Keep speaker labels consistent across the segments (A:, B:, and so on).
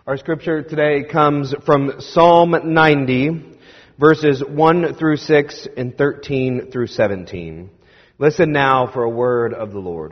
A: Our scripture today comes from Psalm 90, verses 1 through 6 and 13 through 17. Listen now for a word of the Lord.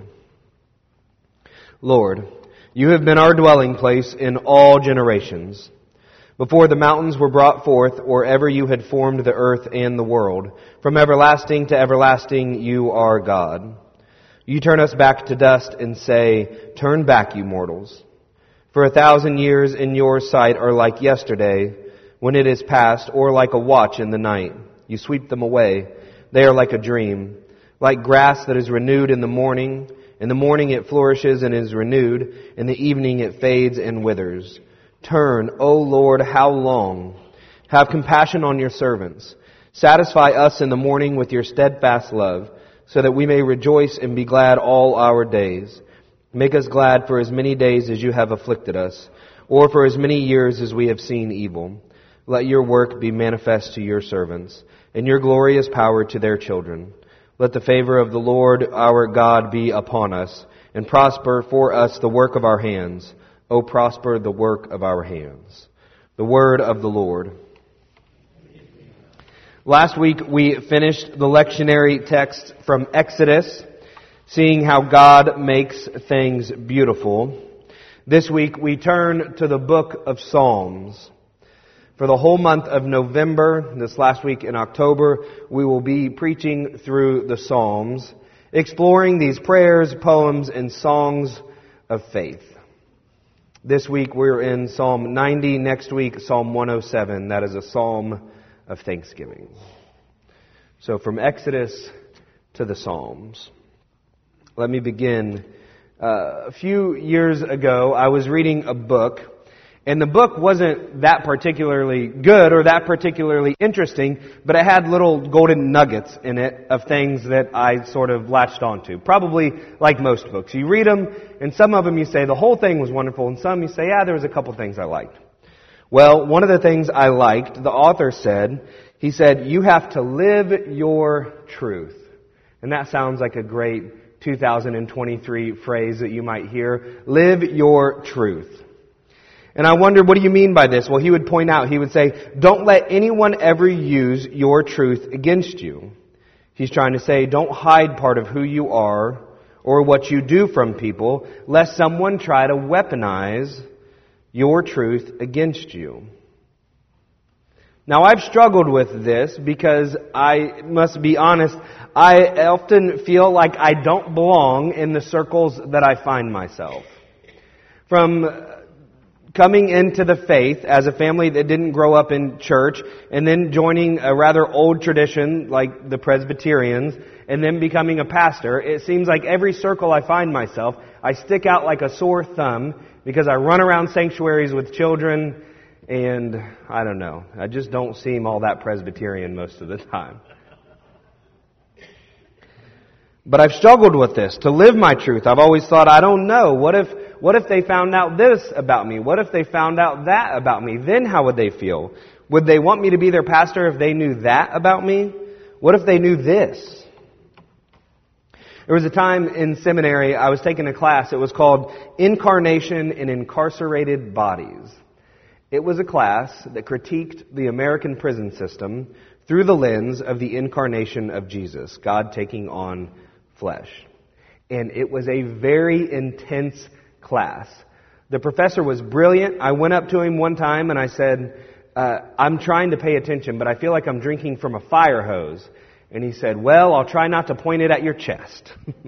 A: Lord, you have been our dwelling place in all generations. Before the mountains were brought forth, or ever you had formed the earth and the world, from everlasting to everlasting you are God. You turn us back to dust and say, "Turn back, you mortals." For 1,000 years in your sight are like yesterday, when it is past, or like a watch in the night. You sweep them away. They are like a dream, like grass that is renewed in the morning. In the morning it flourishes and is renewed. In the evening it fades and withers. Turn, O Lord, how long? Have compassion on your servants. Satisfy us in the morning with your steadfast love, so that we may rejoice and be glad all our days. Make us glad for as many days as you have afflicted us, or for as many years as we have seen evil. Let your work be manifest to your servants, and your glorious power to their children. Let the favor of the Lord our God be upon us, and prosper for us the work of our hands. O prosper the work of our hands. The word of the Lord. Last week we finished the lectionary text from Exodus, seeing how God makes things beautiful. This week we turn to the book of Psalms. For the whole month of November, this last week in October, we will be preaching through the Psalms, exploring these prayers, poems, and songs of faith. This week we're in Psalm 90, next week Psalm 107. That is a psalm of thanksgiving. So from Exodus to the Psalms. Let me begin. A few years ago, I was reading a book, and the book wasn't that particularly good or that particularly interesting, but it had little golden nuggets in it of things that I sort of latched onto. Probably like most books. You read them, and some of them you say the whole thing was wonderful, and some you say, there was a couple things I liked. Well, one of the things I liked, the author said, he said, you have to live your truth. And that sounds like a great 2023 phrase that you might hear. Live your truth. And I wondered, what do you mean by this? Well, he would point out, he would say, don't let anyone ever use your truth against you. He's trying to say, don't hide part of who you are or what you do from people, lest someone try to weaponize your truth against you. Now, I've struggled with this because I must be honest, I often feel like I don't belong in the circles that I find myself. From coming into the faith as a family that didn't grow up in church, and then joining a rather old tradition like the Presbyterians, and then becoming a pastor, it seems like every circle I find myself, I stick out like a sore thumb because I run around sanctuaries with children, and I don't know, I just don't seem all that Presbyterian most of the time. But I've struggled with this, to live my truth. I've always thought, I don't know, what if they found out this about me? What if they found out that about me? Then how would they feel? Would they want me to be their pastor if they knew that about me? What if they knew this? There was a time in seminary I was taking a class. It was called Incarnation in Incarcerated Bodies. It was a class that critiqued the American prison system through the lens of the incarnation of Jesus, God taking on flesh. And it was a very intense class. The professor was brilliant. I went up to him one time and I said, I'm trying to pay attention, but I feel like I'm drinking from a fire hose. And he said, well, I'll try not to point it at your chest.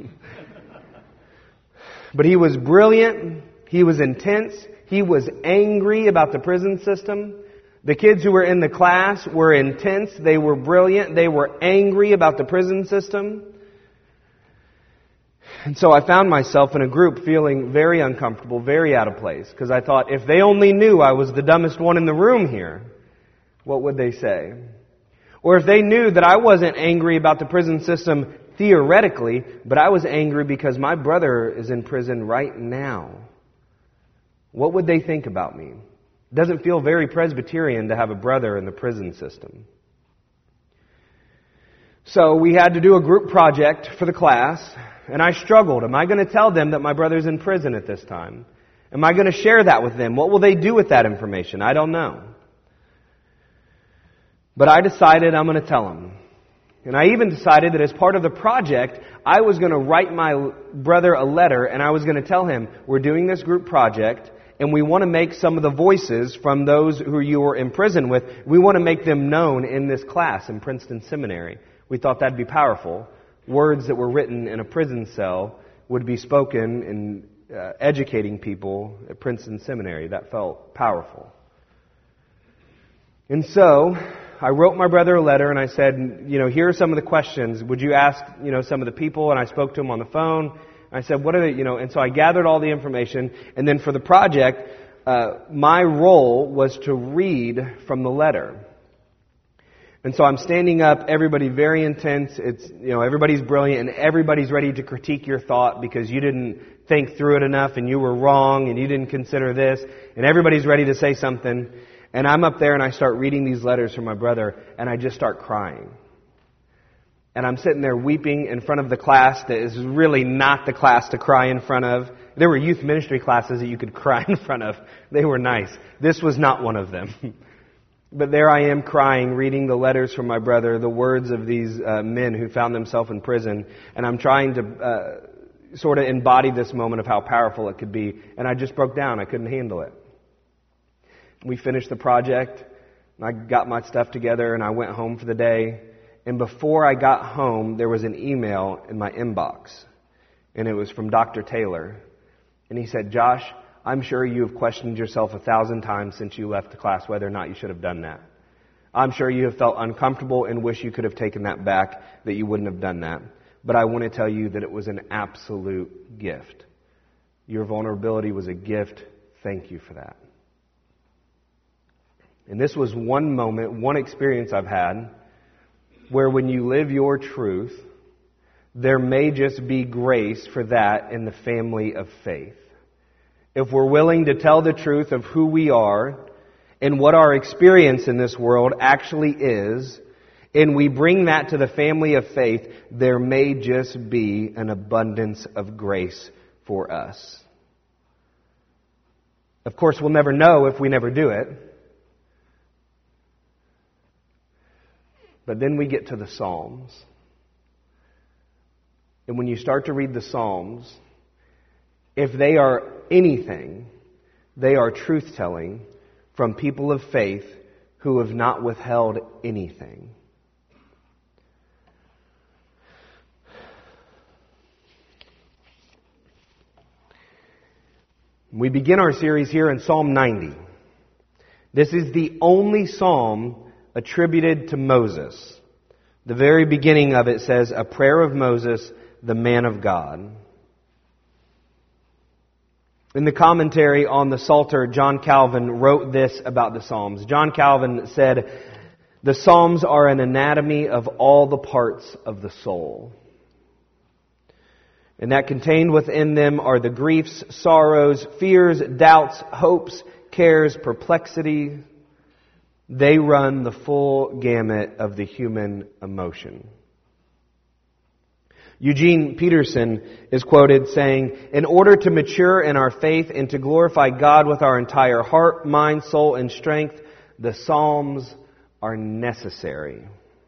A: But he was brilliant. He was intense. He was angry about the prison system. The kids who were in the class were intense. They were brilliant. They were angry about the prison system. And so I found myself in a group feeling very uncomfortable, very out of place. Because I thought, if they only knew I was the dumbest one in the room here, what would they say? Or if they knew that I wasn't angry about the prison system theoretically, but I was angry because my brother is in prison right now, what would they think about me? It doesn't feel very Presbyterian to have a brother in the prison system. So we had to do a group project for the class, and I struggled. Am I going to tell them that my brother's in prison at this time? Am I going to share that with them? What will they do with that information? I don't know. But I decided I'm going to tell them. And I even decided that as part of the project, I was going to write my brother a letter and I was going to tell him, we're doing this group project and we want to make some of the voices from those who you were in prison with, we want to make them known in this class in Princeton Seminary. We thought that'd be powerful. Words that were written in a prison cell would be spoken in educating people at Princeton Seminary. That felt powerful. And so I wrote my brother a letter and I said, here are some of the questions. Would you ask, some of the people? And I spoke to him on the phone. I said, what are they, and so I gathered all the information. And then for the project, my role was to read from the letter. And so I'm standing up, everybody very intense. It's, everybody's brilliant and everybody's ready to critique your thought because you didn't think through it enough and you were wrong and you didn't consider this. And everybody's ready to say something. And I'm up there and I start reading these letters from my brother and I just start crying. And I'm sitting there weeping in front of the class that is really not the class to cry in front of. There were youth ministry classes that you could cry in front of. They were nice. This was not one of them. But there I am crying, reading the letters from my brother, the words of these men who found themselves in prison. And I'm trying to sort of embody this moment of how powerful it could be. And I just broke down. I couldn't handle it. We finished the project. And I got my stuff together and I went home for the day. And before I got home, there was an email in my inbox. And it was from Dr. Taylor. And he said, Josh, I'm sure you have questioned yourself 1,000 times since you left the class whether or not you should have done that. I'm sure you have felt uncomfortable and wish you could have taken that back, that you wouldn't have done that. But I want to tell you that it was an absolute gift. Your vulnerability was a gift. Thank you for that. And this was one moment, one experience I've had, where when you live your truth, there may just be grace for that in the family of faith. If we're willing to tell the truth of who we are and what our experience in this world actually is, and we bring that to the family of faith, there may just be an abundance of grace for us. Of course, we'll never know if we never do it. But then we get to the Psalms. And when you start to read the Psalms, if they are anything, they are truth-telling from people of faith who have not withheld anything. We begin our series here in Psalm 90. This is the only psalm attributed to Moses. The very beginning of it says, a prayer of Moses, the man of God. In the commentary on the Psalter, John Calvin wrote this about the Psalms. John Calvin said, the Psalms are an anatomy of all the parts of the soul. And that contained within them are the griefs, sorrows, fears, doubts, hopes, cares, perplexity. They run the full gamut of the human emotion. Eugene Peterson is quoted saying, in order to mature in our faith and to glorify God with our entire heart, mind, soul, and strength, the Psalms are necessary.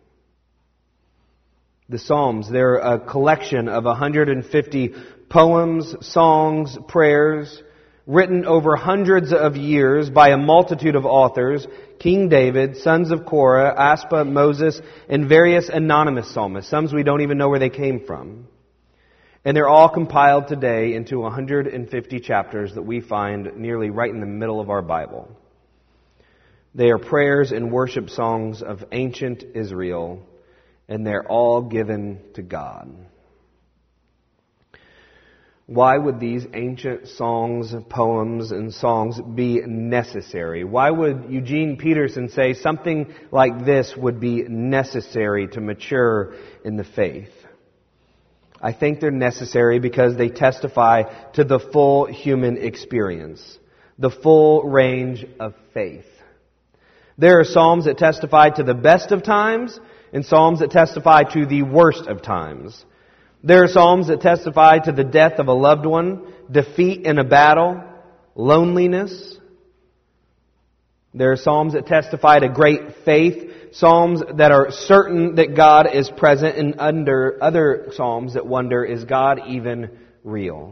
A: The Psalms, they're a collection of 150 poems, songs, prayers, written over hundreds of years by a multitude of authors, King David, sons of Korah, Asaph, Moses, and various anonymous psalmists, some we don't even know where they came from. And they're all compiled today into 150 chapters that we find nearly right in the middle of our Bible. They are prayers and worship songs of ancient Israel, and they're all given to God. Why would these ancient songs, poems, and songs be necessary? Why would Eugene Peterson say something like this would be necessary to mature in the faith? I think they're necessary because they testify to the full human experience, the full range of faith. There are psalms that testify to the best of times and psalms that testify to the worst of times. There are psalms that testify to the death of a loved one, defeat in a battle, loneliness. There are psalms that testify to great faith, psalms that are certain that God is present, and under other psalms that wonder, is God even real?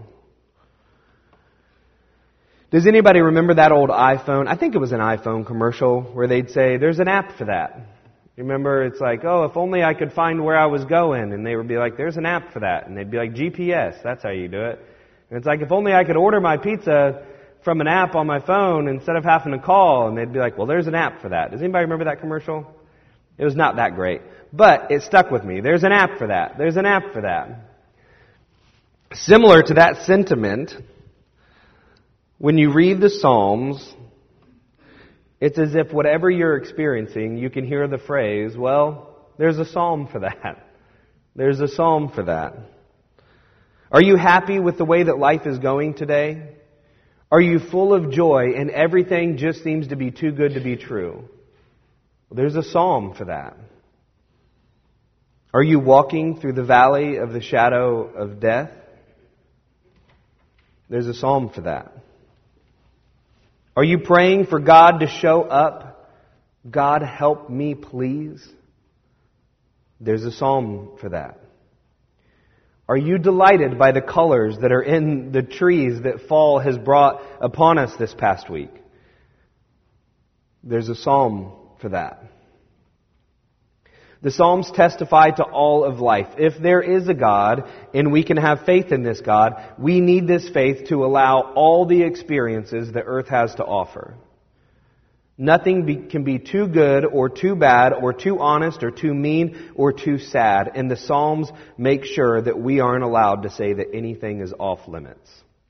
A: Does anybody remember that old iPhone? I think it was an iPhone commercial where they'd say, there's an app for that. You remember, it's like, oh, if only I could find where I was going. And they would be like, there's an app for that. And they'd be like, GPS, that's how you do it. And it's like, if only I could order my pizza from an app on my phone instead of having to call. And they'd be like, well, there's an app for that. Does anybody remember that commercial? It was not that great. But it stuck with me. There's an app for that. There's an app for that. Similar to that sentiment, when you read the Psalms, it's as if whatever you're experiencing, you can hear the phrase, well, there's a psalm for that. There's a psalm for that. Are you happy with the way that life is going today? Are you full of joy and everything just seems to be too good to be true? Well, there's a psalm for that. Are you walking through the valley of the shadow of death? There's a psalm for that. Are you praying for God to show up? God, help me, please. There's a psalm for that. Are you delighted by the colors that are in the trees that fall has brought upon us this past week? There's a psalm for that. The Psalms testify to all of life. If there is a God, and we can have faith in this God, we need this faith to allow all the experiences that earth has to offer. Nothing can be too good or too bad or too honest or too mean or too sad. And the Psalms make sure that we aren't allowed to say that anything is off limits.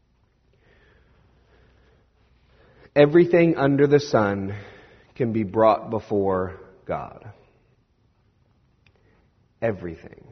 A: Everything under the sun can be brought before God. Everything.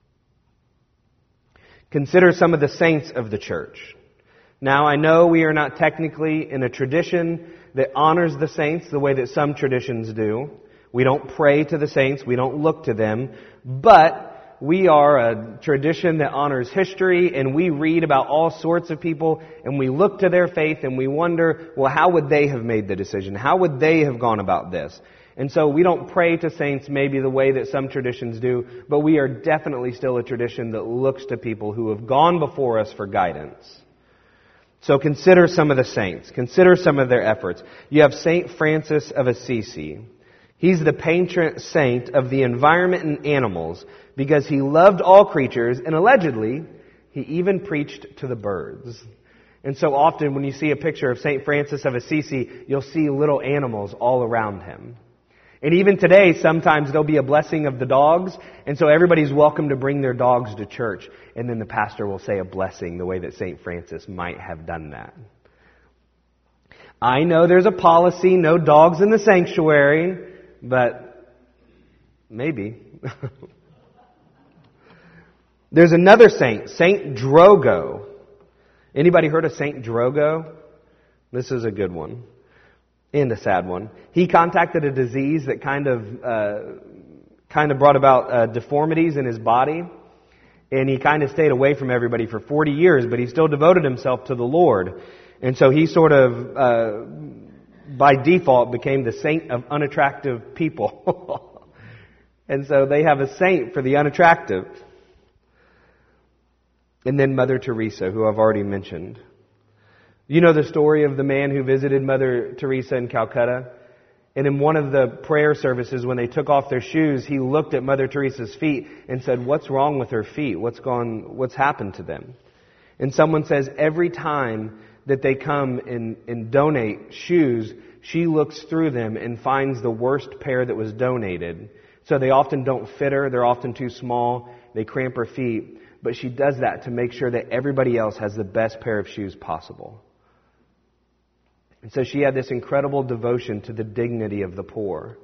A: Consider some of the saints of the church. Now, I know we are not technically in a tradition that honors the saints the way that some traditions do. We don't pray to the saints. We don't look to them. But we are a tradition that honors history, and we read about all sorts of people, and we look to their faith, and we wonder, well, how would they have made the decision? How would they have gone about this? And so we don't pray to saints maybe the way that some traditions do, but we are definitely still a tradition that looks to people who have gone before us for guidance. So consider some of the saints. Consider some of their efforts. You have St. Francis of Assisi. He's the patron saint of the environment and animals because he loved all creatures, and allegedly, he even preached to the birds. And so often when you see a picture of St. Francis of Assisi, you'll see little animals all around him. And even today, sometimes there'll be a blessing of the dogs, and so everybody's welcome to bring their dogs to church, and then the pastor will say a blessing the way that St. Francis might have done that. I know there's a policy, no dogs in the sanctuary, but maybe. There's another saint, Saint Drogo. Anybody heard of Saint Drogo? This is a good one. And a sad one. He contacted a disease that kind of brought about deformities in his body. And he kind of stayed away from everybody for 40 years, but he still devoted himself to the Lord. And so he sort of, by default, became the saint of unattractive people. And so they have a saint for the unattractive. And then Mother Teresa, who I've already mentioned. You know the story of the man who visited Mother Teresa in Calcutta? And in one of the prayer services, when they took off their shoes, he looked at Mother Teresa's feet and said, "What's wrong with her feet? What's happened to them?" And someone says every time that they come and donate shoes, she looks through them and finds the worst pair that was donated. So they often don't fit her. They're often too small. They cramp her feet. But she does that to make sure that everybody else has the best pair of shoes possible. And so she had this incredible devotion to the dignity of the poor.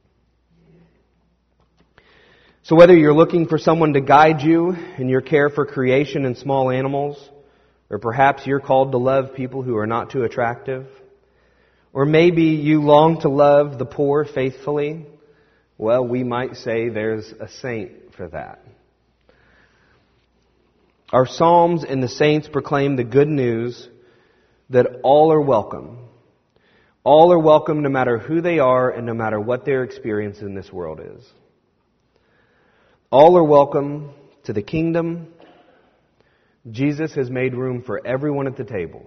A: So whether you're looking for someone to guide you in your care for creation and small animals, or perhaps you're called to love people who are not too attractive, or maybe you long to love the poor faithfully, well, we might say there's a saint for that. Our Psalms and the saints proclaim the good news that all are welcome. All are welcome no matter who they are and no matter what their experience in this world is. All are welcome to the kingdom. Jesus has made room for everyone at the table.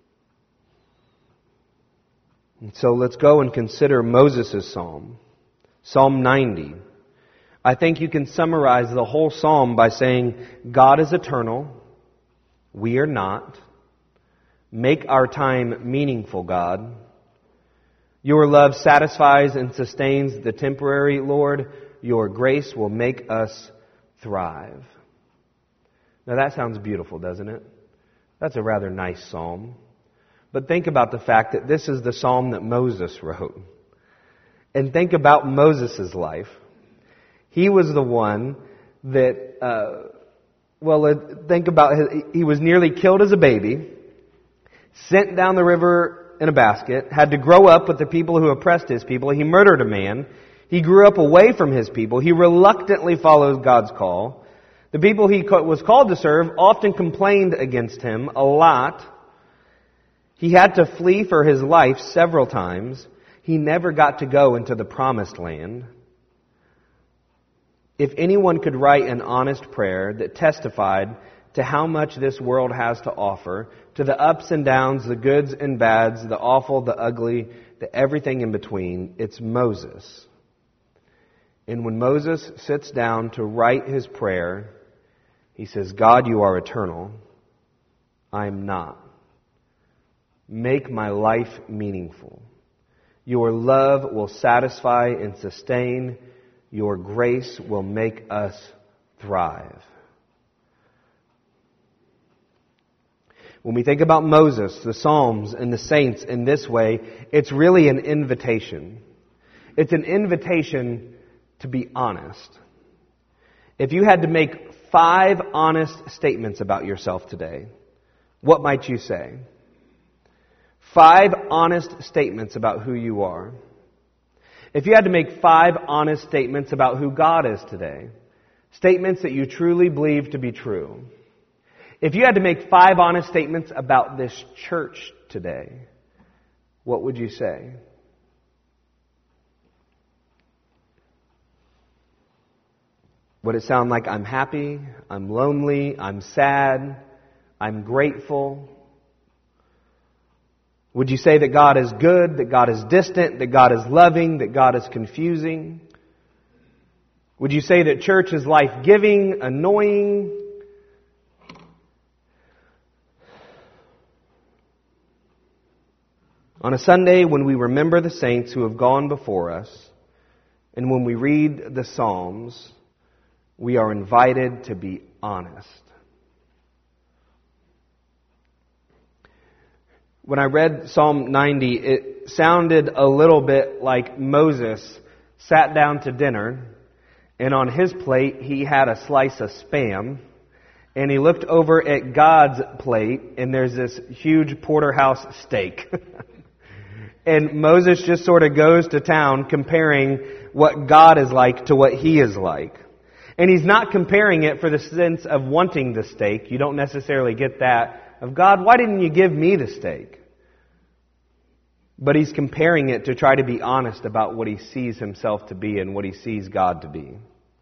A: And so let's go and consider Moses' psalm, Psalm 90. I think you can summarize the whole psalm by saying, God is eternal, we are not. Make our time meaningful, God. Your love satisfies and sustains the temporary, Lord. Your grace will make us thrive. Now that sounds beautiful, doesn't it? That's a rather nice psalm. But think about the fact that this is the psalm that Moses wrote. And think about Moses' life. He was the one that, think about, he was nearly killed as a baby, sent down the river in a basket, had to grow up with the people who oppressed his people. He murdered a man. He grew up away from his people. He reluctantly followed God's call. The people he was called to serve often complained against him a lot. He had to flee for his life several times. He never got to go into the promised land. If anyone could write an honest prayer that testified to how much this world has to offer, to the ups and downs, the goods and bads, the awful, the ugly, the everything in between, it's Moses. And when Moses sits down to write his prayer, he says, God, you are eternal. I am not. Make my life meaningful. Your love will satisfy and sustain. Your grace will make us thrive. When we think about Moses, the Psalms, and the saints in this way, it's really an invitation. It's an invitation to be honest. If you had to make 5 honest statements about yourself today, what might you say? 5 honest statements about who you are. If you had to make 5 honest statements about who God is today, statements that you truly believe to be true. If you had to make 5 honest statements about this church today, what would you say? Would it sound like I'm happy, I'm lonely, I'm sad, I'm grateful? Would you say that God is good, that God is distant, that God is loving, that God is confusing? Would you say that church is life-giving, annoying? On a Sunday when we remember the saints who have gone before us, and when we read the Psalms, we are invited to be honest. When I read Psalm 90, it sounded a little bit like Moses sat down to dinner, and on his plate he had a slice of Spam, and he looked over at God's plate, and there's this huge porterhouse steak. And Moses just sort of goes to town comparing what God is like to what he is like. And he's not comparing it for the sense of wanting the steak. You don't necessarily get that of God, why didn't you give me the steak? But he's comparing it to try to be honest about what he sees himself to be and what he sees God to be.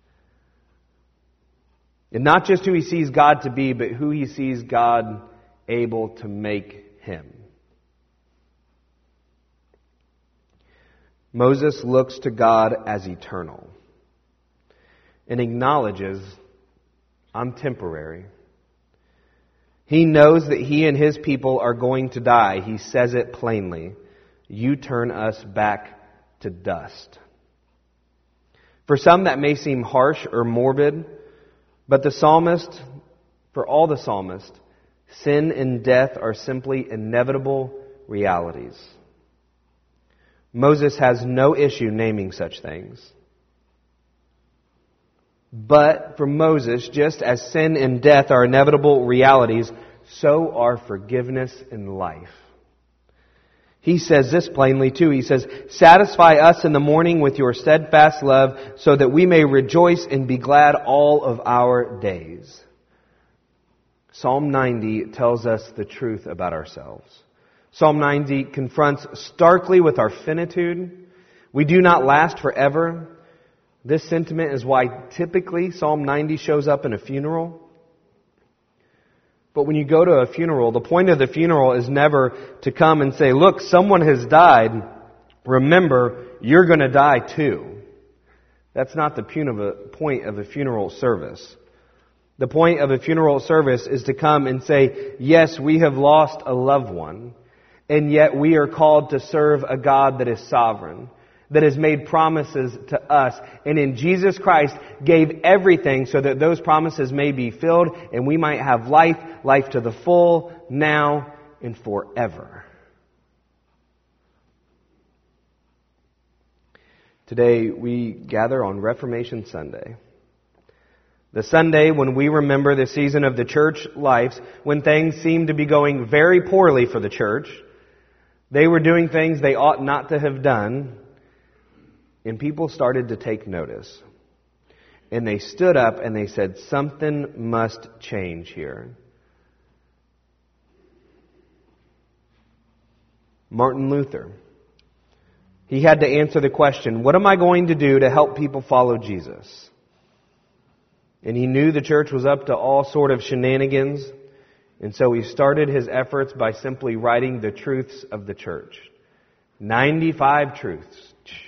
A: And not just who he sees God to be, but who he sees God able to make him. Moses looks to God as eternal and acknowledges, I'm temporary. He knows that he and his people are going to die. He says it plainly. You turn us back to dust. For some that may seem harsh or morbid, but for all the psalmists, sin and death are simply inevitable realities. Moses has no issue naming such things. But for Moses, just as sin and death are inevitable realities, so are forgiveness and life. He says this plainly too. He says, satisfy us in the morning with your steadfast love so that we may rejoice and be glad all of our days. Psalm 90 tells us the truth about ourselves. Psalm 90 confronts starkly with our finitude. We do not last forever. This sentiment is why typically Psalm 90 shows up in a funeral. But when you go to a funeral, the point of the funeral is never to come and say, look, someone has died. Remember, you're going to die too. That's not the point of a funeral service. The point of a funeral service is to come and say, yes, we have lost a loved one, and yet we are called to serve a God that is sovereign, that has made promises to us, and in Jesus Christ gave everything so that those promises may be filled and we might have life to the full, now and forever. Today we gather on Reformation Sunday. The Sunday when we remember the season of the church lives when things seemed to be going very poorly for the church. They were doing things they ought not to have done. And people started to take notice. And they stood up and they said, something must change here. Martin Luther. He had to answer the question, what am I going to do to help people follow Jesus? And he knew the church was up to all sort of shenanigans. And so he started his efforts by simply writing the truths of the church. 95 truths.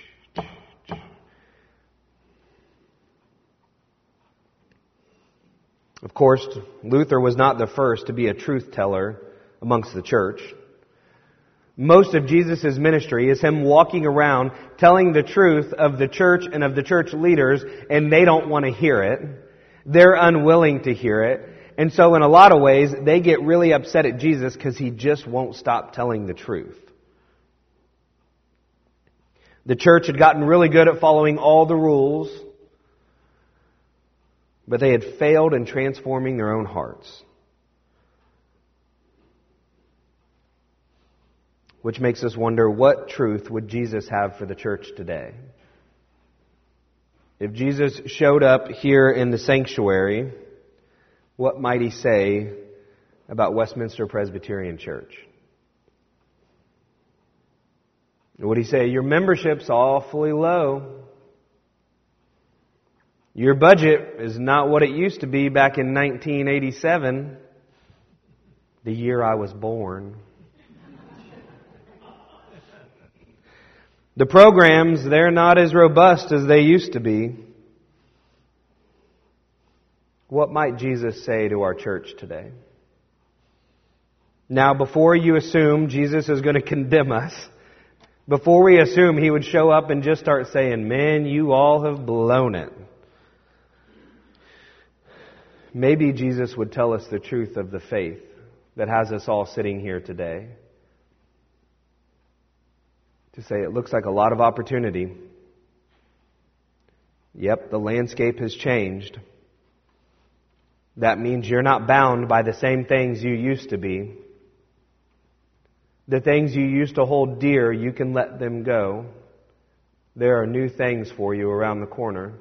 A: Of course, Luther was not the first to be a truth teller amongst the church. Most of Jesus' ministry is him walking around telling the truth of the church and of the church leaders, and they don't want to hear it. They're unwilling to hear it. And so in a lot of ways, they get really upset at Jesus because he just won't stop telling the truth. The church had gotten really good at following all the rules, but they had failed in transforming their own hearts. Which makes us wonder, what truth would Jesus have for the church today? If Jesus showed up here in the sanctuary, what might he say about Westminster Presbyterian Church? Would he say, your membership's awfully low? Your budget is not what it used to be back in 1987, the year I was born. The programs, they're not as robust as they used to be. What might Jesus say to our church today? Now, before you assume Jesus is going to condemn us, before we assume he would show up and just start saying, man, you all have blown it. Maybe Jesus would tell us the truth of the faith that has us all sitting here today. To say it looks like a lot of opportunity. Yep, the landscape has changed. That means you're not bound by the same things you used to be. The things you used to hold dear, you can let them go. There are new things for you around the corner.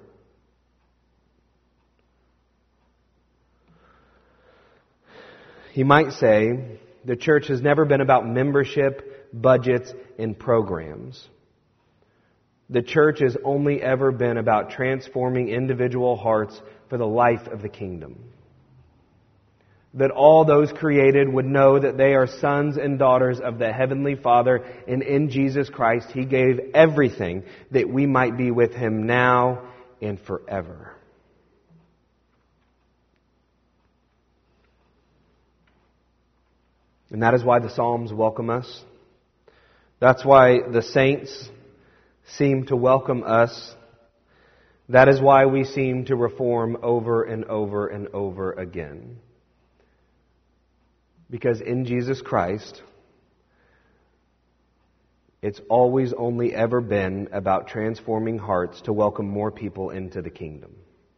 A: He might say, the church has never been about membership, budgets, and programs. The church has only ever been about transforming individual hearts for the life of the kingdom. That all those created would know that they are sons and daughters of the Heavenly Father, and in Jesus Christ He gave everything that we might be with Him now and forever. And that is why the Psalms welcome us. That's why the saints seem to welcome us. That is why we seem to reform over and over and over again. Because in Jesus Christ, it's always only ever been about transforming hearts to welcome more people into the kingdom.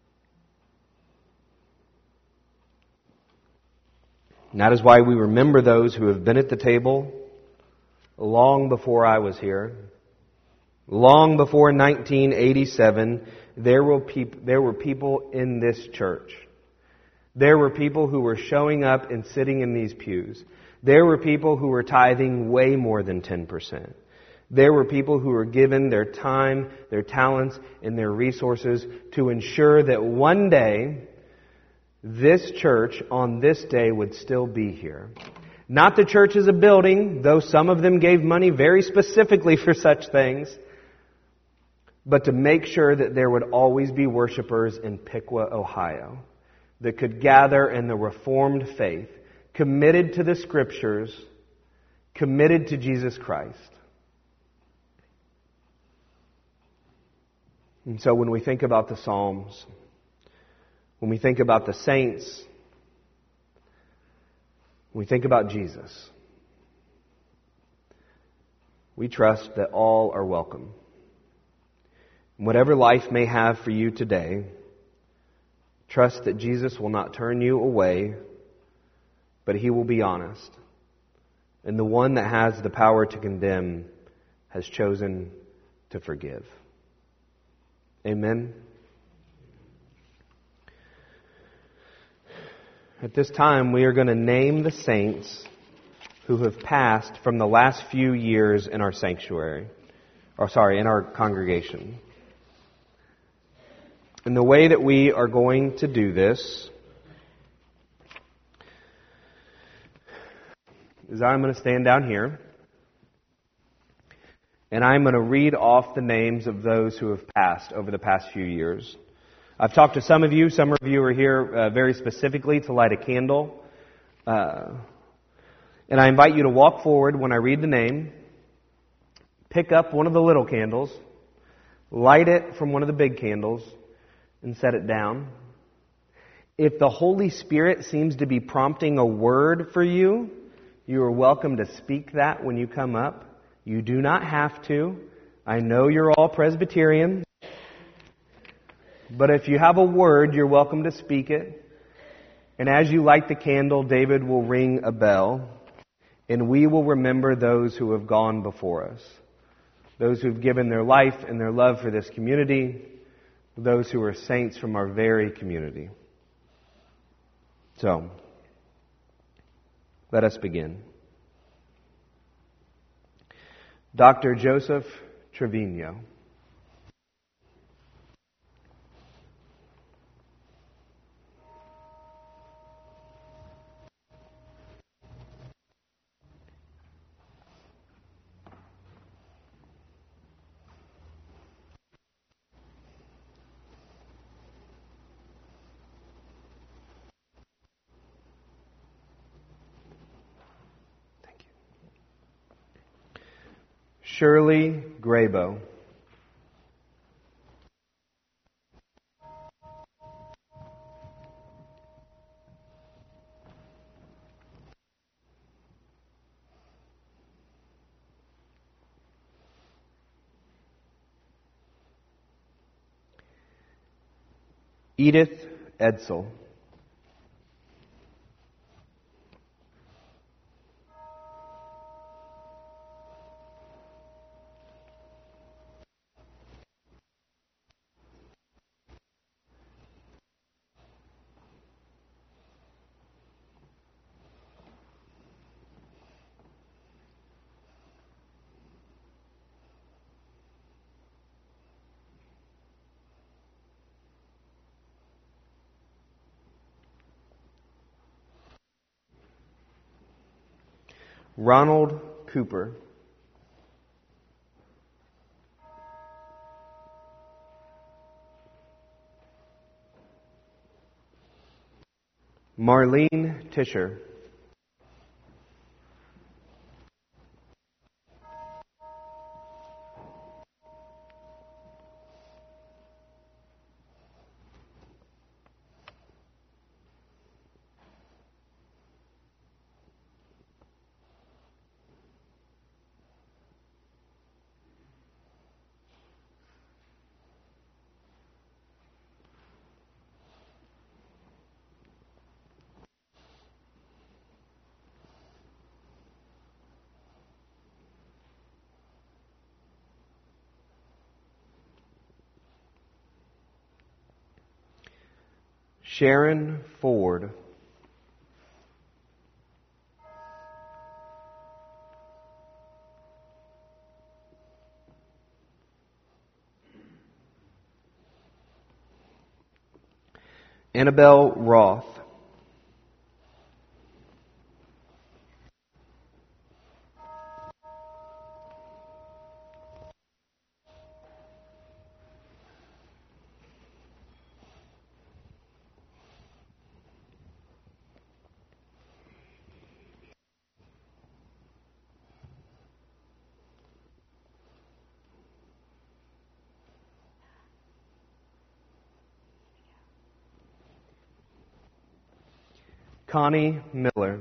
A: And that is why we remember those who have been at the table long before I was here. Long before 1987, there were people in this church. There were people who were showing up and sitting in these pews. There were people who were tithing way more than 10%. There were people who were given their time, their talents, and their resources to ensure that one day this church on this day would still be here. Not the church as a building, though some of them gave money very specifically for such things, but to make sure that there would always be worshipers in Piqua, Ohio, that could gather in the Reformed faith, committed to the Scriptures, committed to Jesus Christ. And so when we think about the Psalms, when we think about the saints, when we think about Jesus, we trust that all are welcome. Whatever life may have for you today, trust that Jesus will not turn you away, but He will be honest. And the one that has the power to condemn has chosen to forgive. Amen. At this time, we are going to name the saints who have passed from the last few years in our sanctuary. In our congregation. And the way that we are going to do this is I'm going to stand down here and I'm going to read off the names of those who have passed over the past few years. I've talked to some of you. Some of you are here very specifically to light a candle. And I invite you to walk forward when I read the name, pick up one of the little candles, light it from one of the big candles, and set it down. If the Holy Spirit seems to be prompting a word for you, you are welcome to speak that when you come up. You do not have to. I know you're all Presbyterian. But if you have a word, you're welcome to speak it. And as you light the candle, David will ring a bell. And we will remember those who have gone before us. Those who have given their life and their love for this community. Those who are saints from our very community. So, let us begin. Dr. Joseph Trevino. Shirley Grabo. Edith Edsel. Ronald Cooper. Marlene Tischer. Sharon Ford. Annabelle Roth. Connie Miller.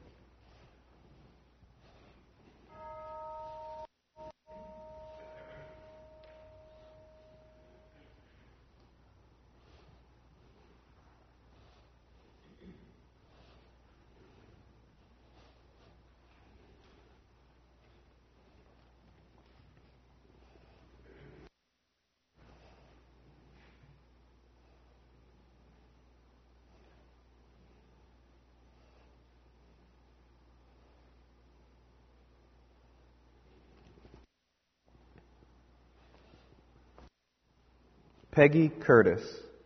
A: Peggy Curtis.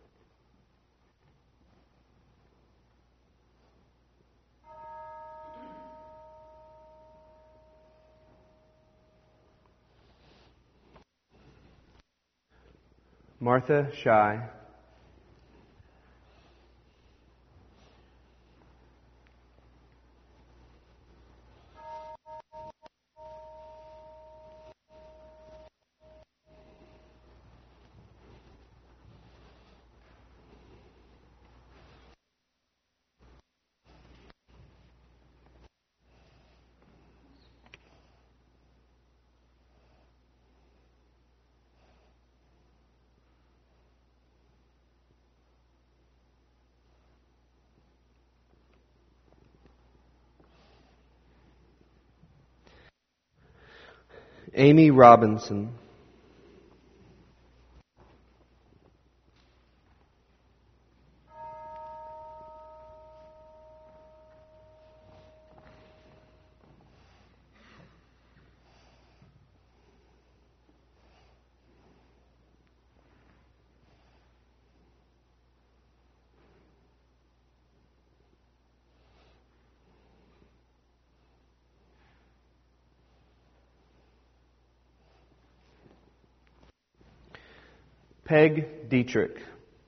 A: Martha Shy. Amy Robinson. Peg Dietrich.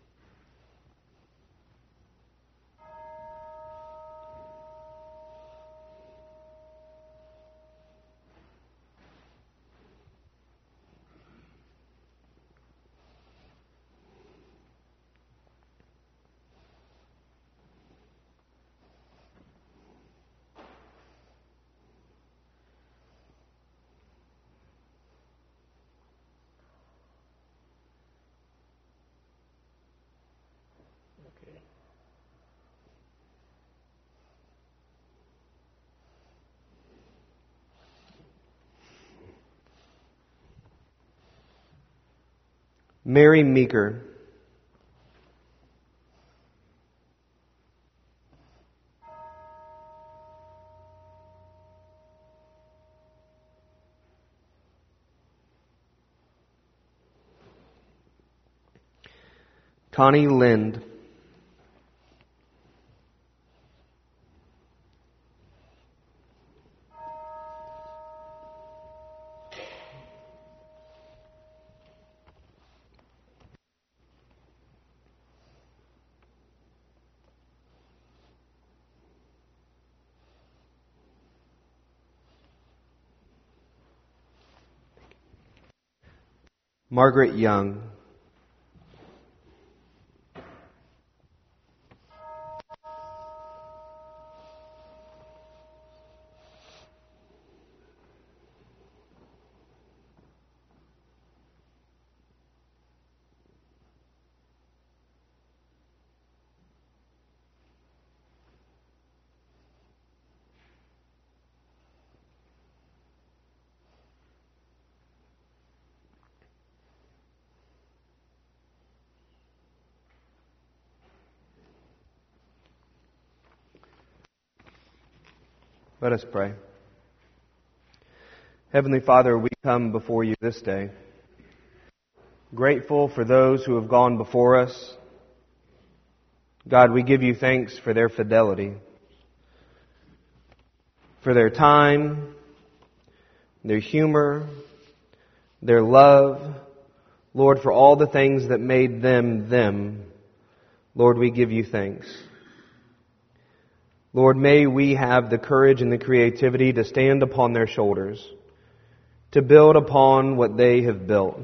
A: Mary Meeker. Connie Lind. Margaret Young. Let us pray. Heavenly Father, we come before you this day, grateful for those who have gone before us, God, we give you thanks for their fidelity, for their time, their humor, their love. Lord, for all the things that made them them. Lord, we give you thanks. Lord, may we have the courage and the creativity to stand upon their shoulders, to build upon what they have built.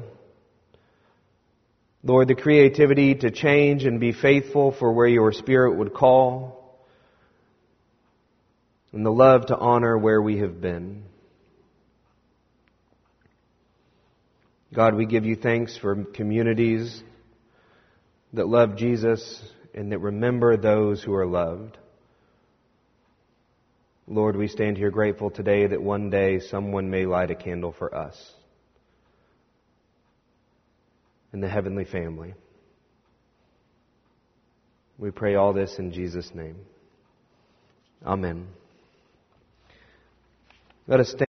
A: Lord, the creativity to change and be faithful for where your Spirit would call, and the love to honor where we have been. God, we give you thanks for communities that love Jesus and that remember those who are loved. Lord, we stand here grateful today that one day someone may light a candle for us in the heavenly family. We pray all this in Jesus' name. Amen. Let us stand.